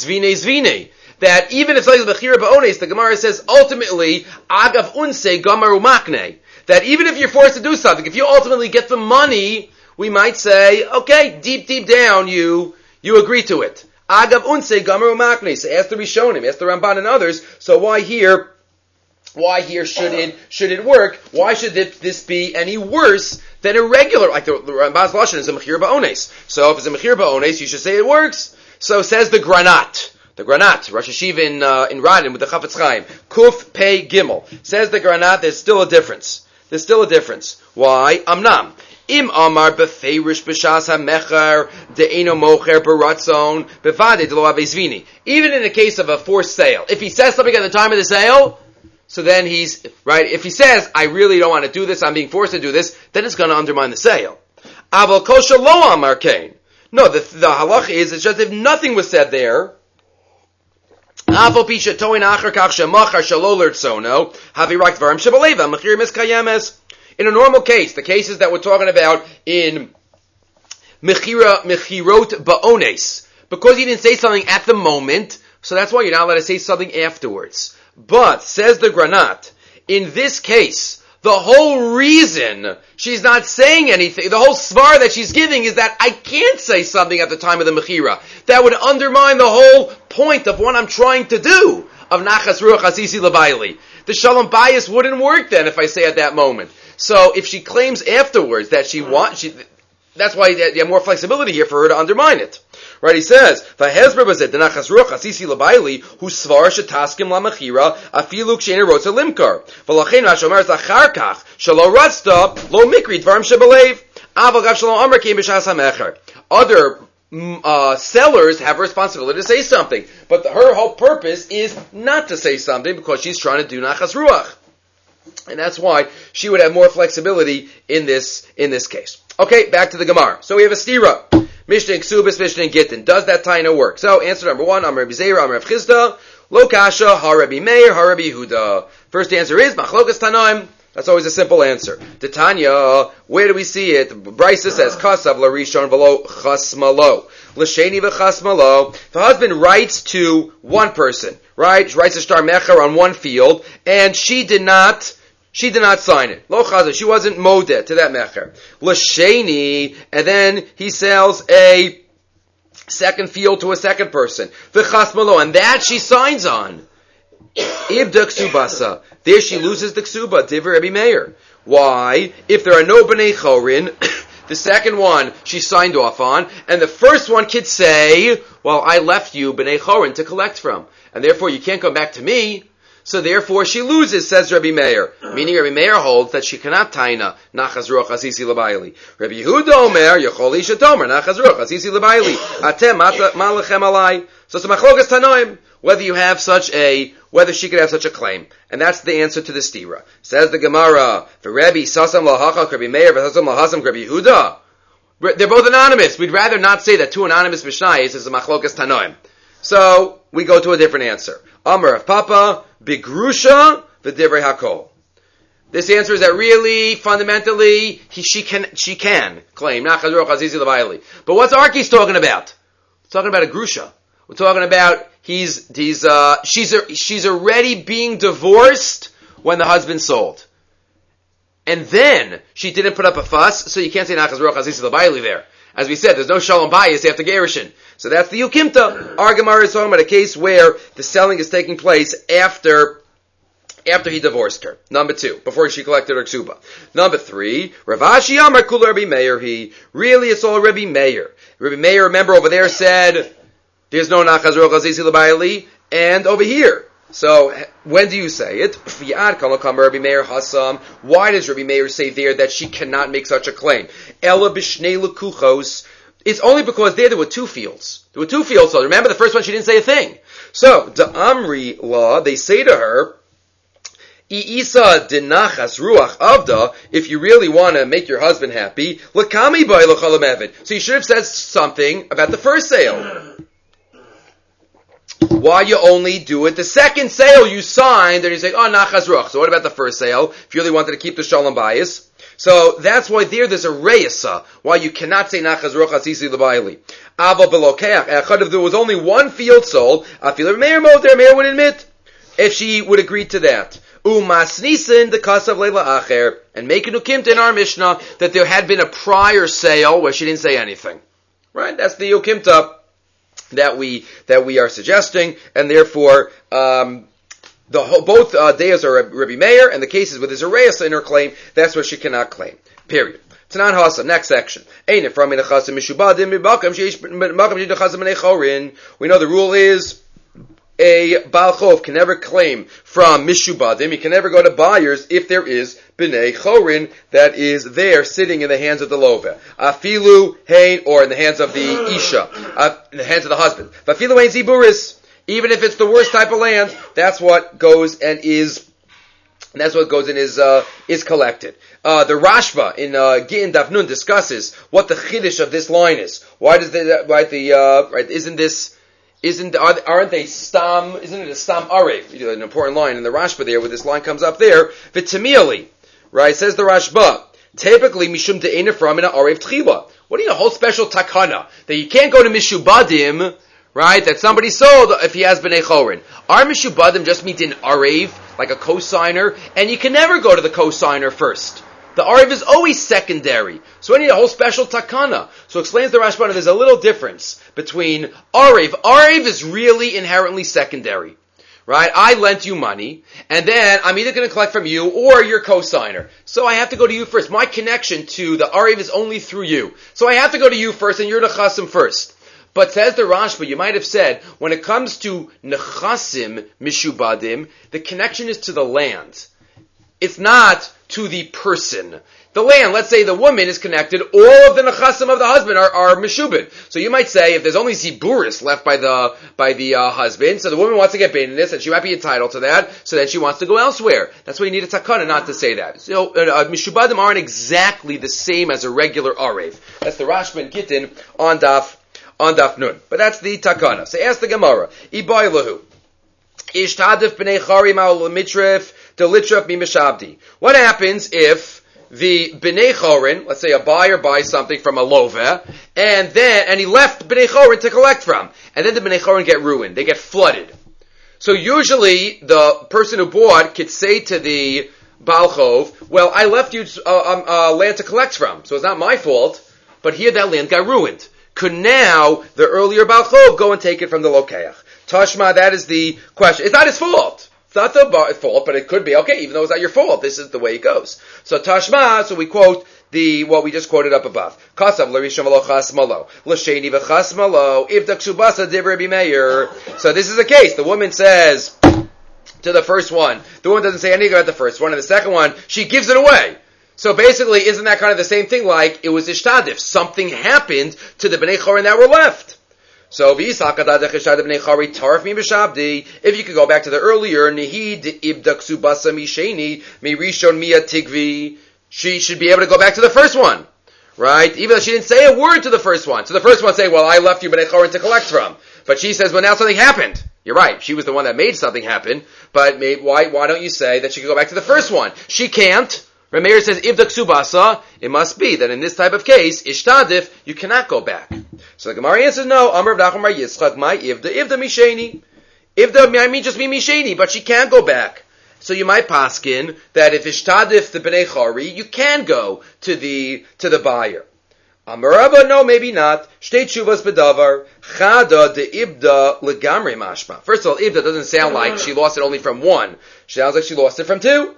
zvine. That even if it's like mechira ba'ones, the Gemara says ultimately agav unse gamaru makne. That even if you're forced to do something, if you ultimately get the money, we might say, okay, deep down you agree to it. Agav unse gamaru makne. So ask the Rishonim, ask the Ramban and others. So why here should it work? Why should this be any worse than a regular, like the Ramban's lashon is a mechir ba'ones. So if it's a mechir ba'ones, you should say it works. So says the Granat. The Granat, Rosh Hashiva in Radin with the Chafetz Chaim. Kuf Pei Gimel. Says the Granat, there's still a difference. Why? Amnam. Im Amar befeirish b'shas hamecher de'eno mocher beratzon bevade de lo avezvini. Even in the case of a forced sale, if he says something at the time of the sale, so then he's, right, if he says, I really don't want to do this, I'm being forced to do this, then it's going to undermine the sale. Aval kosher lo amar kain. No, the halach is, it's just if nothing was said there, aval pisha toin acher kach shemachar shalo lertzono, havirak dvarim shebaleva, mechir miskayemes. In a normal case, the cases that we're talking about in mechirot ba'ones, because he didn't say something at the moment, so that's why you're not allowed to say something afterwards. But, says the Granat, in this case, the whole reason she's not saying anything, the whole svar that she's giving is that I can't say something at the time of the mechira. That would undermine the whole point of what I'm trying to do, of nachas ruach asisi levaili. The shalom bias wouldn't work then if I say at that moment. So if she claims afterwards that that's why you have more flexibility here for her to undermine it. Right, he says, "V'hezber bazed denachas ruach asisi lebayli hu svar shetaskim la mechira afilu ksheina rotza limkar v'lachein Rashi omer zachar kach shelo ratzta lo mikri dvarim shebelev aval gav shalom amar kein b'shas hamecher." Other sellers have a responsibility to say something, but her whole purpose is not to say something because she's trying to do nachas ruach, and that's why she would have more flexibility in this case. Okay, back to the Gemara. So we have a stira. Mishnah in Ksubis, Mishnah in Gittin. Does that taina work? So, answer number one, Amar Rabbi Zeira, Amar Rav Chisda, Lo Kasha, Ha Rabbi Meir, Ha Rabbi Yehuda. First answer is, Machlokas Tanaim. That's always a simple answer. Titania, where do we see it? Brisa says, Kasav Larishon Velo Chasmalo. L'Sheni V'Chasmalo. The husband writes to one person, right? Writes a star mecher on one field, and she did not sign it. Lo chaza, she wasn't modeh to that mecher. L'sheni, and then he sells a second field to a second person. V'chasmalo, and that she signs on. Ibda ksubasa. There she loses the ksuba. Divrei Rabbi Meir. Why? If there are no b'nei chorin, the second one she signed off on, and the first one could say, well, I left you b'nei chorin to collect from, and therefore you can't come back to me. so therefore she loses, says Rabbi Meir. Meaning Rabbi Meir holds that she cannot taina nachas ruach asisi lebayli. Rabbi Yehuda omer yachol isha tomer nachas ruach asisi lebayli. Atem malachem alai. So it's a machlokas tanoim whether she could have such a claim, and that's the answer to the stira. Says the Gemara, for Rabbi sasam lahachak Rabbi Meir v'sasam lahasam Rabbi Yehuda. They're both anonymous. We'd rather not say that two anonymous mishnayos is a machlokas tanoim. So we go to a different answer. Amar of Papa, Bigrusha, V'divrei Hakol. This answer is that really, fundamentally, she can claim. But what's Arki's talking about? We're talking about a Grusha. We're talking about she's already being divorced when the husband sold. And then she didn't put up a fuss, so you can't say Nachas Ruach Azizi L'Bayli there. As we said, there's no Shalom Bayis after Gerushin. So that's the Yukimta. Our Gemara is talking about a case where the selling is taking place after he divorced her. Number 2, before she collected her ksuba. Number 3, Rav Ashi Amar Kula Rabbi Meir really it's all Rabbi Meir. Rabbi Meir, remember over there said, there's no Nachas Ruach Azizi L'Bayli, and over here. So, when do you say it? Why does Rabbi Meir say there that she cannot make such a claim? Ela b'shnei lekuchos. It's only because there were 2 fields. There were 2 fields, so remember the first one she didn't say a thing. So, the Amri law, they say to her, I'isa dinachas ruach avda, if you really want to make your husband happy, l'kami by l'chalam evid. So you should have said something about the first sale. Why you only do it the second sale you signed, and you say, oh, nachas ruach. So what about the first sale? If you really wanted to keep the shalom bayis. So that's why there's a reyesa, why you cannot say nachas ruach asisi l'bayli. Ava belokeach echad, if there was only 1 field sold, afil Meir Meir would admit, if she would agree to that. Umasnisin the kasav leila acher, and make an ukimta in our Mishnah that there had been a prior sale where she didn't say anything. Right? That's the ukimta that we are suggesting, and therefore both deyas are Rabbi Meir, and the cases where there's a reyes in her claim, that's where she cannot claim. Period. Tanan Hasa, next section. We know the rule is a Baal Chov can never claim from Mishubadim. He can never go to buyers if there is B'nei Chorin that is there sitting in the hands of the Loveh. Afilu Hein, or in the hands of the Isha, in the hands of the husband. Afilu Hein Ziburis. Even if it's the worst type of land, that's what goes and is collected. The Rashba in Gittin Daf Nun discusses what the chiddush of this line is. Why does aren't they stam? Isn't it a stam arev? You do an important line in the Rashba there, where this line comes up there. V'tamieli, right? Says the Rashba. Typically, mishum de'ena from in a arev tchila. What do you know? A whole special takana that you can't go to mishubadim, right? That somebody sold if he has b'nei chorin. Our mishubadim just means in arev, like a cosigner, and you can never go to the cosigner first. The Arev is always secondary. So I need a whole special takana. So explains the Rashbana, there's a little difference between Arev. Arev is really inherently secondary. Right? I lent you money, and then I'm either going to collect from you or your cosigner. So I have to go to you first. My connection to the Arev is only through you. So I have to go to you first, and you're Nechasim first. But says the Rashba, you might have said, when it comes to Nechasim Mishubadim, the connection is to the land. It's not to the person. The land, let's say the woman is connected, all of the nechasim of the husband are meshubin. So you might say, if there's only ziburis left by the husband, so the woman wants to get paid in this, and she might be entitled to that, so then she wants to go elsewhere. That's why you need a takana not to say that. So, mishubadim aren't exactly the same as a regular arev. That's the Rashba and Gittin on Daf Nun. But that's the takana. So ask the Gemara, Ibai lahu. Ishtadif b'nei charim al mitref to litref mi mishabdi. What happens if the b'nei chorin, let's say a buyer buys something from a loveh, and he left b'nei chorin to collect from, and then the b'nei chorin get ruined, they get flooded. So usually the person who bought could say to the Baal Chov, well, I left you land to collect from, so it's not my fault, but here that land got ruined. Could now the earlier Baal Chov go and take it from the Lokeach? Tashma, that is the question. It's not his fault. It's not the fault, but it could be, okay, even though it's not your fault, this is the way it goes. So Tashma, so we quote what we just quoted up above. Kasav l'rishon v'lo chasmalo, l'sheni v'chasmalo, if the ksubasa divrei Rabbi Meir. So this is the case. The woman says, to the first one. The one doesn't say anything about the first one, and the second one, she gives it away. So basically, isn't that kind of the same thing like it was ishtadif? Something happened to the Bnei Chorin that were left. So, if you could go back to the earlier, she should be able to go back to the first one. Right? Even though she didn't say a word to the first one. So the first one say, well, I left you Bnei Chorin to collect from. But she says, well, now something happened. You're right. She was the one that made something happen. But why don't you say that she could go back to the first one? She can't. Rameir says, Ivda Ksubasa, it must be that in this type of case, Ishtadif, you cannot go back. So the Gemara answers, no, Amr Avdacham Bar Yitzchak, my Ivda Misheni. Ivda, I mean just be Misheni, but she can't go back. So you might paskin that if Ishtadif the Bnei Chori, you can go to the buyer. Amr Rabba, no, maybe not. Shtei Tshuvas Bedavar, Chada de Ibda Legamre Mashma. First of all, Ibda doesn't sound like she lost it only from one. She sounds like she lost it from two.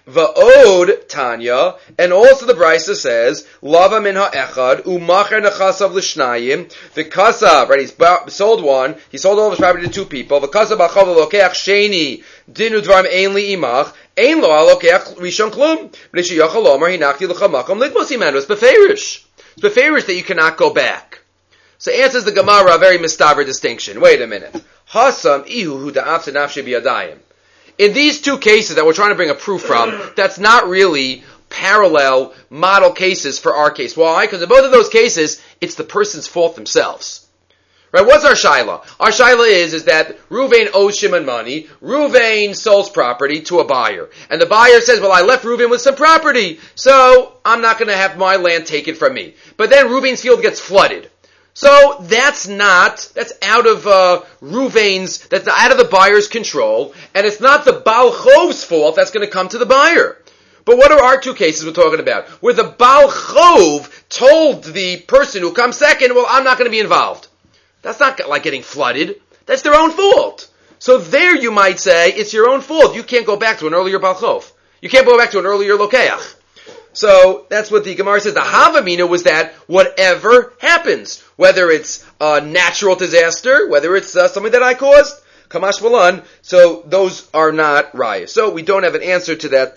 Va'od Tanya, and also the Brisa says, Lava min ha'echad, u'macher nechasav l'shnayim, the kasav, right, he's sold one, he sold all of his property to two people, the kasav b'chav l'lokeach sheni, dinu dvarim ein li imach, ein lo ha'lokeach rishon klum, b'nei sheyachal omar hinachti l'chamakam litmos imenu, it's beferish. It's beferish that you cannot go back. So answers the Gemara a very mistaver distinction. Wait a minute. Hasam ihu hu da'af senafshe biyadayim. In these two cases that we're trying to bring a proof from, that's not really parallel model cases for our case. Why? Because in both of those cases, it's the person's fault themselves. Right? What's our shaila? Our shaila is that Ruvain owes Shimon money. Ruvain sells property to a buyer. And the buyer says, well, I left Ruvain with some property, so I'm not going to have my land taken from me. But then Ruvain's field gets flooded. So that's out of Ruvain's, that's out of the buyer's control, and it's not the Baal Chov's fault that's going to come to the buyer. But what are our two cases we're talking about? Where the Baal Chov told the person who comes second, well, I'm not going to be involved. That's not like getting flooded. That's their own fault. So there you might say, it's your own fault. You can't go back to an earlier Baal Chov. You can't go back to an earlier Lokeach. So that's what the Gemara says. The Havamina was that whatever happens, whether it's a natural disaster, whether it's something that I caused, Kamash Malan, so those are not rayas. So we don't have an answer to that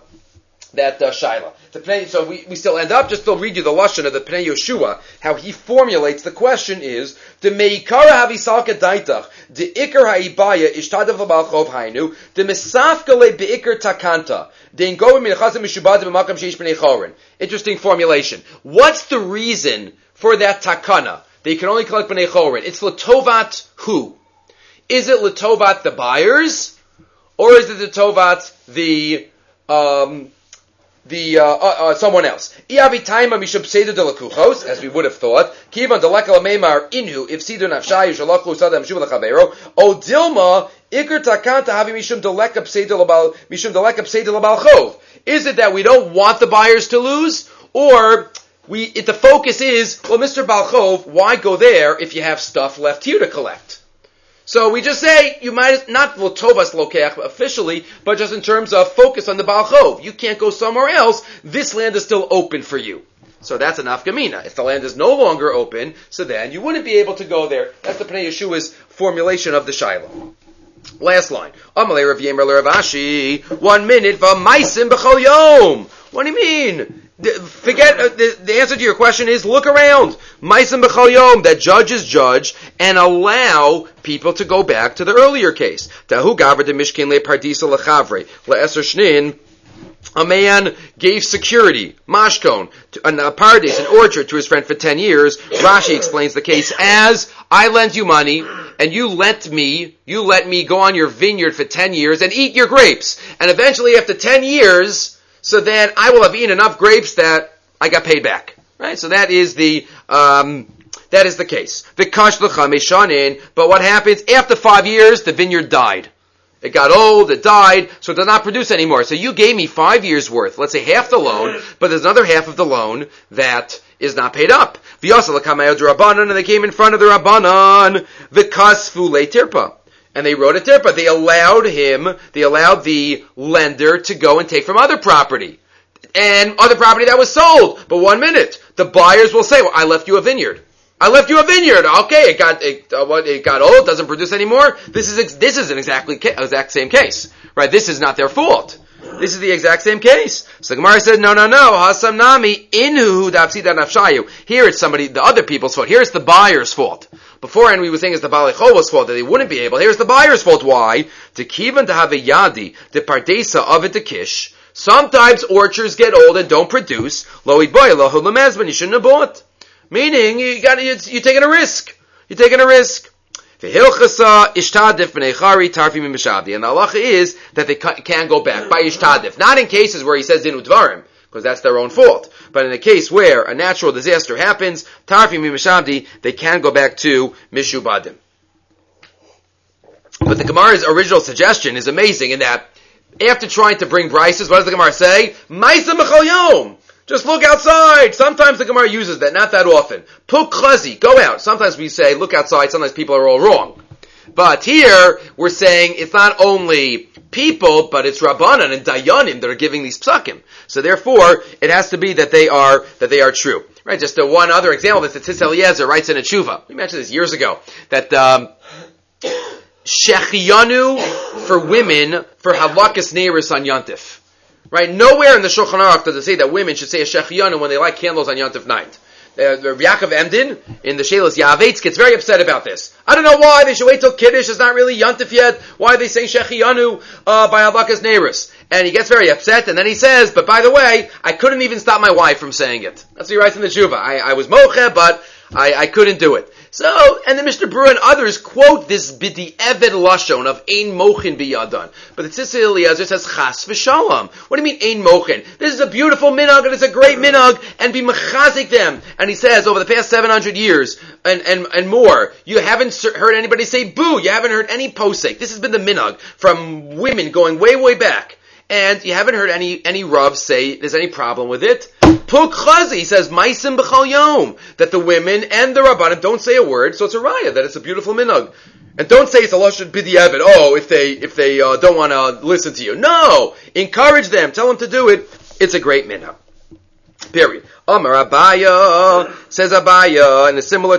shaila. So we still end up, just to read you the lashon of the Pnei Yoshua, how he formulates the question is, the meikara havisalka daitach, the ikar haibaya ishtadav l'bal chov hainu, the mesafkale beikar takanta, the ingoim minachazim mishubad b'makam sheish b'nei chorin. Interesting formulation. What's the reason for that takana? They can only collect b'nei chorin. It's l'tovat who? Is it l'tovat the buyers? Or is it l'tovat someone else. As we would have thought. Kivan delekal meimar inhu if sidu nafshayu shalachlu sadam shuv lechavero. O dilma ikar takanta havi mishum delekap seder labal chov. Is it that we don't want the buyers to lose, or the focus is, well, Mr. Baal Chov, why go there if you have stuff left here to collect? So we just say, you might not l'tovas lokeach officially, but just in terms of focus on the Baal Chov. You can't go somewhere else. This land is still open for you. So that's an afkamina. If the land is no longer open, so then you wouldn't be able to go there. That's the Pnei Yeshua's formulation of the Shiloh. Last line. Amalei Rav Yemer Rav Ashi. 1 minute. V'maisim b'chol yom. What do you mean? Forget, the answer to your question is, look around. Maisim b'chol yom, that judges judge and allow people to go back to the earlier case. Tahu gavra de mishkin le pardisa lechavre, le'eser shnin, a man gave security, mashkon, a paradise, an orchard to his friend for 10 years. Rashi explains the case as, I lend you money, and you let me go on your vineyard for 10 years and eat your grapes. And eventually after 10 years, so then I will have eaten enough grapes that I got paid back. Right? So that is the case. But what happens? After 5 years, the vineyard died. It got old, it died, so it does not produce anymore. So you gave me 5 years worth, let's say half the loan, but there's another half of the loan that is not paid up. And they came in front of the Rabbanan, v'kasfu le'tirpa. And they wrote a tirpa. They allowed the lender to go and take from other property. And other property that was sold. But 1 minute. The buyers will say, well, I left you a vineyard. I left you a vineyard. Okay, it got old, doesn't produce anymore. This is an exact same case, right? This is not their fault. This is the exact same case. So the Gemara said, no. Hasam nami inhu dafsida nafshayu. Here it's the other people's fault. Here it's the buyer's fault. Beforehand we were saying it's the Balei Chova's fault that they wouldn't be able. Here's the buyer's fault. Why? To kivan to have a yadi, the pardesa of it to kish. Sometimes orchards get old and don't produce. Lo idboy lo hulamezban. You shouldn't have bought. Meaning you're taking a risk. You're taking a risk. And the halacha is that they can go back by ishtadif. Not in cases where he says dinu dvarim, because that's their own fault. But in a case where a natural disaster happens, tarfi mimishabdi, they can go back to mishubadim. But the Gemara's original suggestion is amazing in that after trying to bring brises, what does the Gemara say? Maisa mechal yom. Just look outside. Sometimes the Gemara uses that, not that often. Puk chazi, go out. Sometimes we say, look outside. Sometimes people are all wrong. But here, we're saying it's not only people, but it's Rabbanan and Dayanim that are giving these psakim. So therefore, it has to be that they are true. Right? Just one other example, that Tzitz Eliezer writes in a tshuva. We mentioned this years ago, that, Shechiyanu for women, for Halakas Neiris on Yantif. Right? Nowhere in the Shulchan Aruch does it say that women should say a Shechiyanu when they light candles on Yantif night. Yaakov Emden in the Shelas Yavetz gets very upset about this. I don't know why they should wait till Kiddush. It's not really Yantif yet. Why are they saying Shechiyanu by Halakas Neiris? And he gets very upset, and then he says, but by the way, I couldn't even stop my wife from saying it. That's what he writes in the Tshuva. I was moche, but I couldn't do it. So, and the Mishnah Berurah and others quote this b'di eved lashon of ein mochin biyadan. But the Tzitz Eliezer says chas v'shalom. What do you mean ein mochin? This is a beautiful minhag and it's a great minhag, and be mechazik them. And he says over the past 700 years and more, you haven't heard anybody say boo. You haven't heard any posek. This has been the minhag from women going way, way back. And you haven't heard any Rav say there's any problem with it. Puk chazi, he says, Maisim b'chal yom, that the women and the Rabbanim don't say a word, so it's a raya, that it's a beautiful minhag. And don't say it's a lashon b'di'evet, if they don't want to listen to you. No! Encourage them, tell them to do it. It's a great minhag. Period. Amar Abaya, says Abaya, in a similar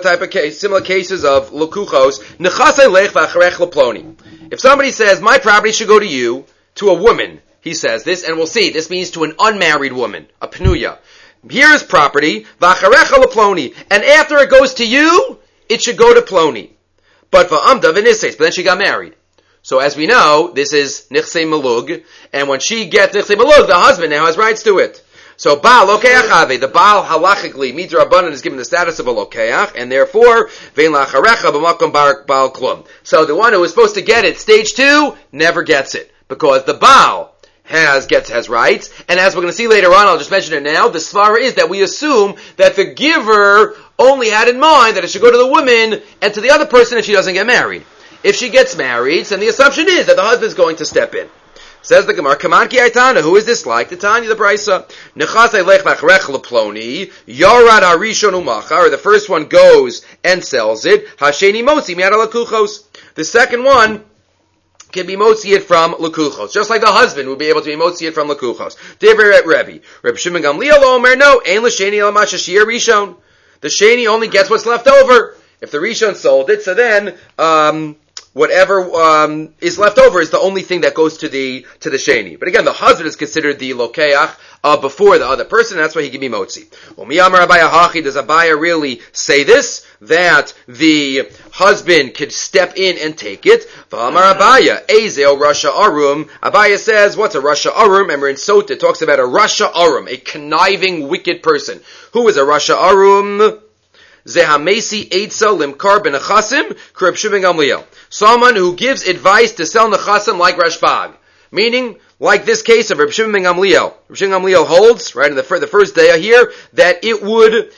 cases of lukuchos, nechasei lech v'acharech leploni. If somebody says, my property should go to you, to a woman, he says this, and we'll see, this means to an unmarried woman, a pnuya. Here is property, v'acharecha leploni, and after it goes to you, it should go to Ploni. But v'amda v'nises, but then she got married. So as we know, this is nichsei malug, and when she gets nichsei malug, the husband now has rights to it. So Baal Lokeach Ave, the Baal halachically, Midra Rabbanan is given the status of a Lokeach, and therefore, Vein Lacharecha b'makom Baal Klum. So the one who is supposed to get it, stage 2, never gets it. Because the Baal has rights, and as we're going to see later on, I'll just mention it now, the svara is that we assume that the giver only had in mind that it should go to the woman and to the other person if she doesn't get married. If she gets married, then the assumption is that the husband is going to step in. Says the Gemara, Kaman ki aitana, who is this like? The Tanya, the Brisa. Nechasei lech v'achrech leploni, yarad harishon umachar, the first one goes and sells it, hasheni motzi mi'ad halakuchos. The second one can be motzi it from lekuchos, just like the husband would be able to be motzi it from lekuchos. Divrei Rebbe Shimon Gamliel Omer, no, ein l'sheni el mashashir rishon. The sheni only gets what's left over. If the rishon sold it, so then whatever is left over is the only thing that goes to the sheni. But again, the husband is considered the lokeach before the other person, and that's why he can be motzi. Does Abaya really say this? That the husband could step in and take it? Abaya says, what's a Rasha Arum? Remember in Sota it talks about a Rasha Arum, a conniving, wicked person. Who is a Rasha Arum? Zehamesi Eitza Limkar ben Nechasim, Kreb Shimon Gamliel. Someone who gives advice to sell Nechasim like Rashbag. Meaning, like this case of Reb Shimon ben Gamliel. Reb Shimon ben Gamliel holds, right, in the first day here, that it would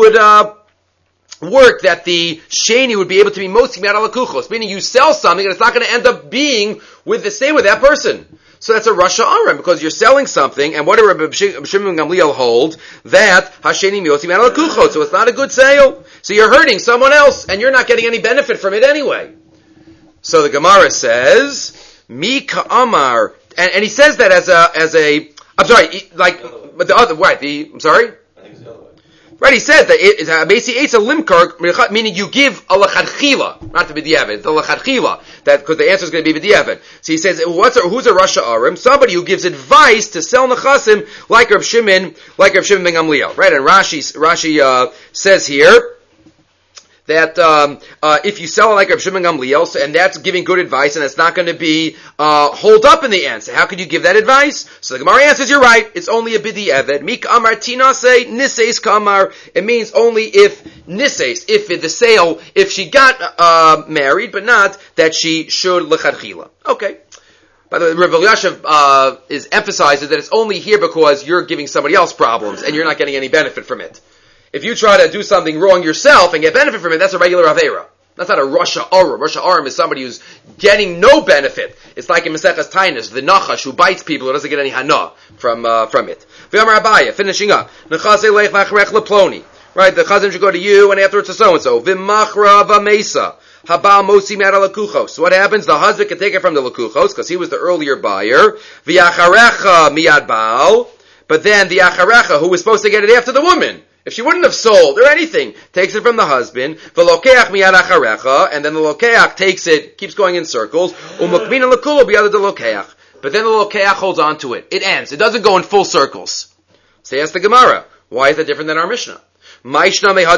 work that the sheni would be able to be motzi mi'ad halakuchos, meaning you sell something and it's not going to end up being with that person. So that's a Rasha Aram, because you're selling something, and what did Reb Shimon ben Gamliel hold? That hasheni motzi mi'ad halakuchos, so it's not a good sale. So you're hurting someone else, and you're not getting any benefit from it anyway. So the Gemara says, Mi ka'amar, and he says that as a, I'm sorry, like, but the other, I'm sorry? I think it's the other way. Right, he said that it's a limkar, meaning you give a lachadchila, not to be diavad, the lachadchila, that because the answer is going to be diavad. So he says, who's a Rasha Arim? Somebody who gives advice to sell nechasim like Reb Shimon ben Gamliel. Right, and Rashi says here that if you sell it like Reb Shimon ben Gamliel, and that's giving good advice, and it's not going to be hold up in the end. So how could you give that advice? So the Gemara answers, you're right. It's only a bidi eved. Mik amar tinase niseis kamar. It means only if niseis, if the sale, if she got married, but not that she should lechadchila. Okay. By the way, Rav Elyashiv emphasizes that it's only here because you're giving somebody else problems and you're not getting any benefit from it. If you try to do something wrong yourself and get benefit from it, that's a regular Aveira. That's not a Rasha Arim. Rasha Arim is somebody who's getting no benefit. It's like in Maseches Tainis, the Nachash who bites people who doesn't get any hana from it. V'amar Abaya, finishing up. Nechase leich v'achrech leploni. Right, the chazan should go to you and afterwards to so-and-so. V'machra v'mesa. Habal mosi mera lekuchos. What happens? The husband can take it from the lekuchos because he was the earlier buyer. V'yacharecha miyad baal. But then the acharecha, who was supposed to get it after the woman, if she wouldn't have sold or anything, takes it from the husband, v'lokeach miyad acharecha, and then the lokeach takes it, keeps going in circles, u'mukmina lekulo b'yad lokeach. But then the lokeach holds on to it. It ends. It doesn't go in full circles. So he asks the Gemara, why is that different than our Mishnah? In our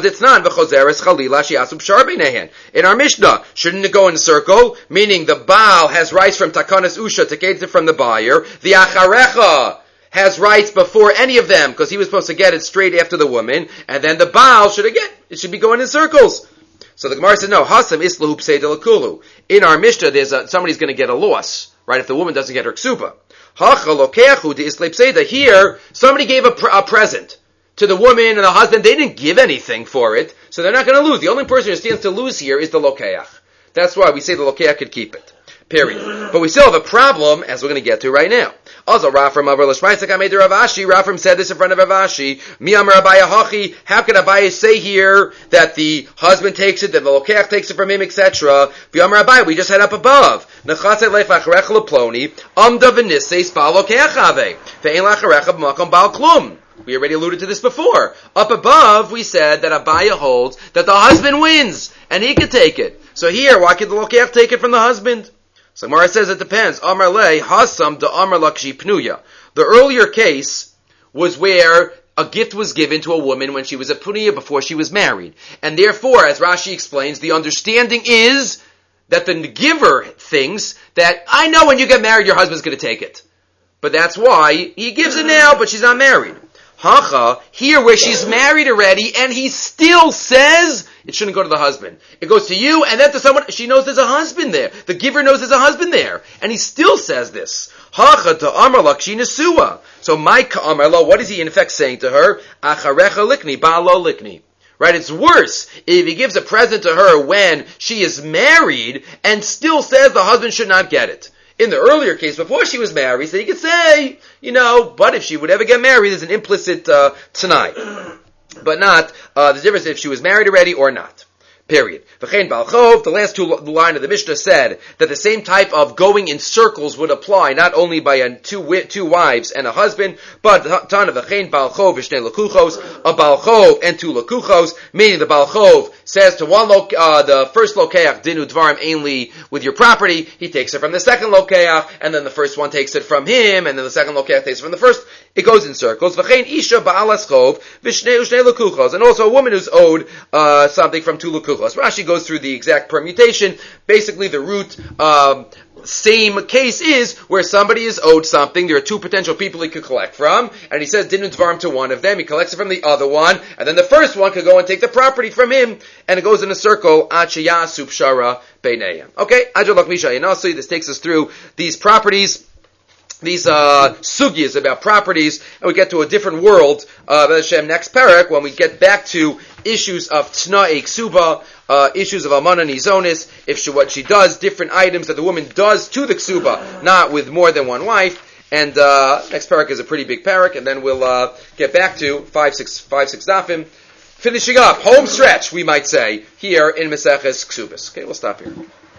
Mishnah, shouldn't it go in a circle? Meaning the Baal has rights from Takanas Usha to get it from the buyer. The Acharecha has rights before any of them because he was supposed to get it straight after the woman. And then the Baal it should be going in circles. So the Gemara says, no, Hasam Islahu Psei de Lakulu. In our Mishnah, somebody's going to get a loss, right, if the woman doesn't get her ksuba. Here, somebody gave a present to the woman and the husband. They didn't give anything for it, so they're not going to lose. The only person who stands to lose here is the lokeach. That's why we say the lokeach could keep it. Period. But we still have a problem, as we're going to get to right now. Also, Rafram said this in front of Avashi. How can Abaye say here that the husband takes it, that the lokeach takes it from him, etc.? We just had up above. We already alluded to this before. Up above, we said that Abaya holds that the husband wins, and he could take it. So here, why could the lokeach take it from the husband? So Gemara says it depends. Amar le hasam de amar lakshi pnuya. The earlier case was where a gift was given to a woman when she was a pnuya before she was married. And therefore, as Rashi explains, the understanding is that the giver thinks that, I know when you get married, your husband's going to take it. But that's why he gives it now, but she's not married. Hacha, here where she's married already, and he still says it shouldn't go to the husband. It goes to you, and then to someone, she knows there's a husband there. The giver knows there's a husband there. And he still says this. Hacha to amar lakshi nesua. So my amar lo, what is he in effect saying to her? Acharecha likni, ba'alo likni. Right, it's worse if he gives a present to her when she is married, and still says the husband should not get it. In the earlier case, before she was married, so he could say, but if she would ever get married, there's an implicit tanai. But not the difference if she was married already or not. Period. V'chein Baal Chov, the last line of the Mishnah said that the same type of going in circles would apply not only by two wives and a husband, but Tana V'chein Baal Chov v'shnei lekuchos, a Baal Chov and two lekuchos, meaning the Baal Chov says to the first lokeach, dinu dvarim ainli with your property, he takes it from the second lokeach, and then the first one takes it from him, and then the second lokeach takes it from the first. It goes in circles. V'chein isha ba'alas chov v'shnei lekuchos, and also a woman who's owed something from two lekuchos. Rashi goes through the exact permutation. Basically, the root same case is where somebody is owed something. There are two potential people he could collect from, and he says dinu dvarim to one of them. He collects it from the other one, and then the first one could go and take the property from him, and it goes in a circle. Ad sheyasu pshara beinayim. Okay, Ajalok Misha Yanasi. This takes us through these properties. These sugyas about properties, and we get to a different world next parak when we get back to issues of tna'ei ksuba, issues of almana nizonis, what she does, different items that the woman does to the ksuba, not with more than one wife. And next parak is a pretty big parak, and then we'll get back to 5-6 dafim, finishing up home stretch, we might say, here in Maseches Ksubas. Okay, we'll stop here.